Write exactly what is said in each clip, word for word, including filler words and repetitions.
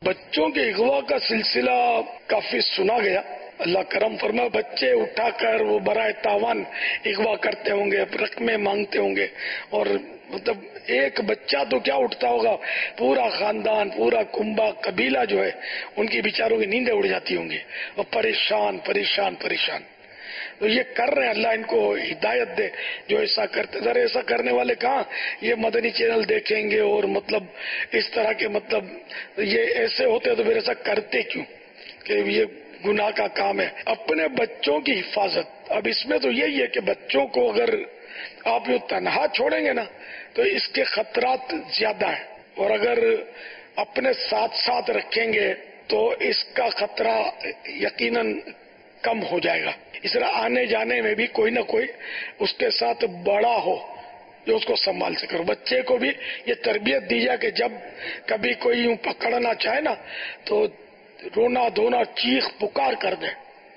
بچوں کے اغوا کا سلسلہ کافی سنا گیا. اللہ کرم فرما بچے اٹھا کر وہ برائے تاوان اغوا کرتے ہوں گے، رقمیں مانگتے ہوں گے، اور مطلب ایک بچہ تو کیا اٹھتا ہوگا، پورا خاندان، پورا کنبہ، قبیلہ جو ہے ان کی بیچاروں کی نیندیں اڑ جاتی ہوں گی، اور پریشان پریشان پریشان. تو یہ کر رہے ہیں، اللہ ان کو ہدایت دے جو ایسا کرتے. ذرا ایسا کرنے والے کہاں یہ مدنی چینل دیکھیں گے، اور مطلب اس طرح کے مطلب یہ ایسے ہوتے تو پھر ایسا کرتے کیوں کہ یہ گناہ کا کام ہے. اپنے بچوں کی حفاظت، اب اس میں تو یہی ہے کہ بچوں کو اگر آپ یوں تنہا چھوڑیں گے نا تو اس کے خطرات زیادہ ہیں، اور اگر اپنے ساتھ ساتھ رکھیں گے تو اس کا خطرہ یقیناً کم ہو جائے گا. اس طرح آنے جانے میں بھی کوئی نہ کوئی اس کے ساتھ بڑا ہو جو اس کو سنبھال سکے. بچے کو بھی یہ تربیت دی جائے کہ جب کبھی کوئی یوں پکڑنا چاہے نا تو رونا دھونا چیخ پکار کر دے،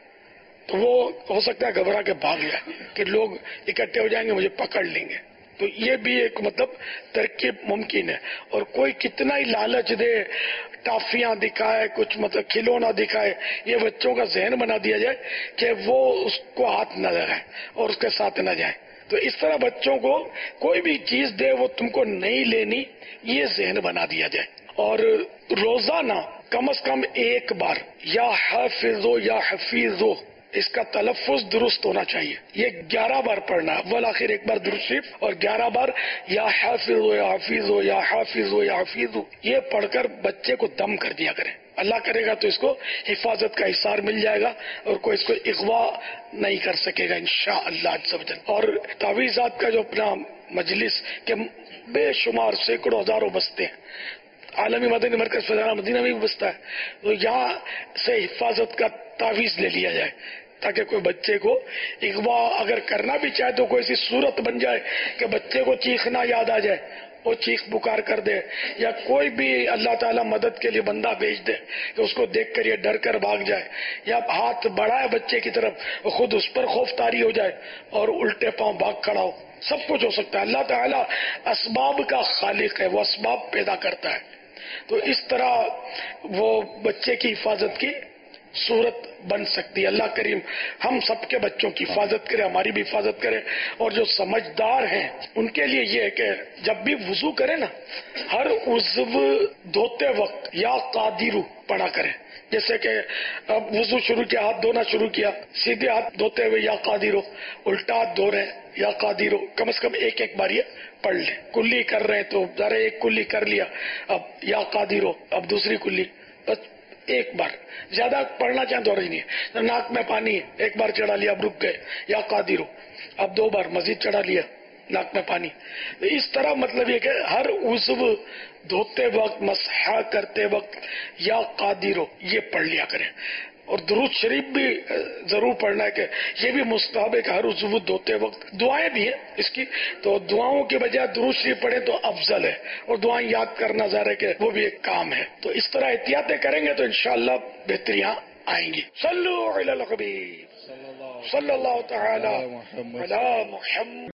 تو وہ ہو سکتا ہے گھبرا کے بھاگ جائے کہ لوگ اکٹھے ہو جائیں گے مجھے پکڑ لیں گے. تو یہ بھی ایک مطلب ترکیب ممکن ہے. اور کوئی کتنا ہی لالچ دے، ٹافیاں دکھائے، کچھ مطلب کھلونا دکھائے، یہ بچوں کا ذہن بنا دیا جائے کہ وہ اس کو ہاتھ نہ لگائے اور اس کے ساتھ نہ جائے. تو اس طرح بچوں کو کوئی بھی چیز دے وہ تم کو نہیں لینی، یہ ذہن بنا دیا جائے. اور روزانہ کم از کم ایک بار یا حافظو یا حفیظو، اس کا تلفظ درست ہونا چاہیے. یہ گیارہ بار پڑھنا ہے، اول آخر ایک بار درست شریف، اور گیارہ بار یا حافظو یا حفیظو یا حافظو یا حفیظو، یہ پڑھ کر بچے کو دم کر دیا کریں. اللہ کرے گا تو اس کو حفاظت کا حصار مل جائے گا اور کوئی اس کو اغوا نہیں کر سکے گا انشاءاللہ عز و جل. اور تعویذات کا جو اپنا مجلس کے بے شمار سینکڑوں ہزاروں بستے ہیں، عالمی مدنی مرکز فضانہ مدینہ میں بھی بستا ہے، تو یہاں سے حفاظت کا تعویذ لے لیا جائے تاکہ کوئی بچے کو اغوا اگر کرنا بھی چاہے تو کوئی ایسی صورت بن جائے کہ بچے کو چیخنا یاد آ جائے، وہ چیخ پکار کر دے، یا کوئی بھی اللہ تعالیٰ مدد کے لیے بندہ بھیج دے کہ اس کو دیکھ کر یہ ڈر کر بھاگ جائے، یا ہاتھ بڑھائے بچے کی طرف خود اس پر خوف طاری ہو جائے اور الٹے پاؤں بھاگ کھڑا ہو. سب کچھ ہو سکتا ہے. اللہ تعالیٰ اسباب کا خالق ہے، وہ اسباب پیدا کرتا ہے. تو اس طرح وہ بچے کی حفاظت کی صورت بن سکتی ہے. اللہ کریم ہم سب کے بچوں کی حفاظت کرے، ہماری بھی حفاظت کرے. اور جو سمجھدار ہیں ان کے لیے یہ ہے کہ جب بھی وضو کرے نا، ہر عضو دھوتے وقت یا قادرو پڑھا کرے. جیسے کہ اب وضو شروع کیا، ہاتھ دھونا شروع کیا، سیدھے ہاتھ دھوتے ہوئے یا قادرو، الٹا ہاتھ دھو رہے ہیں یا قادرو، کم از کم ایک ایک بار یہ پڑھ لیں. کلی کر رہے ہیں تو ذرا ایک کلی کر لیا، اب یا قادرو، اب دوسری کلی، بس ایک بار. زیادہ پڑھنا چاہیں تو نہیں ہے. ناک میں پانی ایک بار چڑھا لیا، اب رک گئے، یا قادرو، اب دو بار مزید چڑھا لیا ناک میں پانی. اس طرح مطلب یہ کہ ہر عضو دھوتے وقت، مسح کرتے وقت یا قادرو یہ پڑھ لیا کریں. اور درود شریف بھی ضرور پڑھنا ہے کہ یہ بھی مستحب ہے کہ ہر عضو دھوتے وقت. دعائیں بھی ہیں اس کی، تو دعاؤں کے بجائے درود شریف پڑھیں تو افضل ہے، اور دعائیں یاد کرنا ظاہر ہے کہ وہ بھی ایک کام ہے. تو اس طرح احتیاطیں کریں گے تو انشاءاللہ بہتریاں آئیں گی. صلو علی الحبیب صلی اللہ تعالی علی محمد.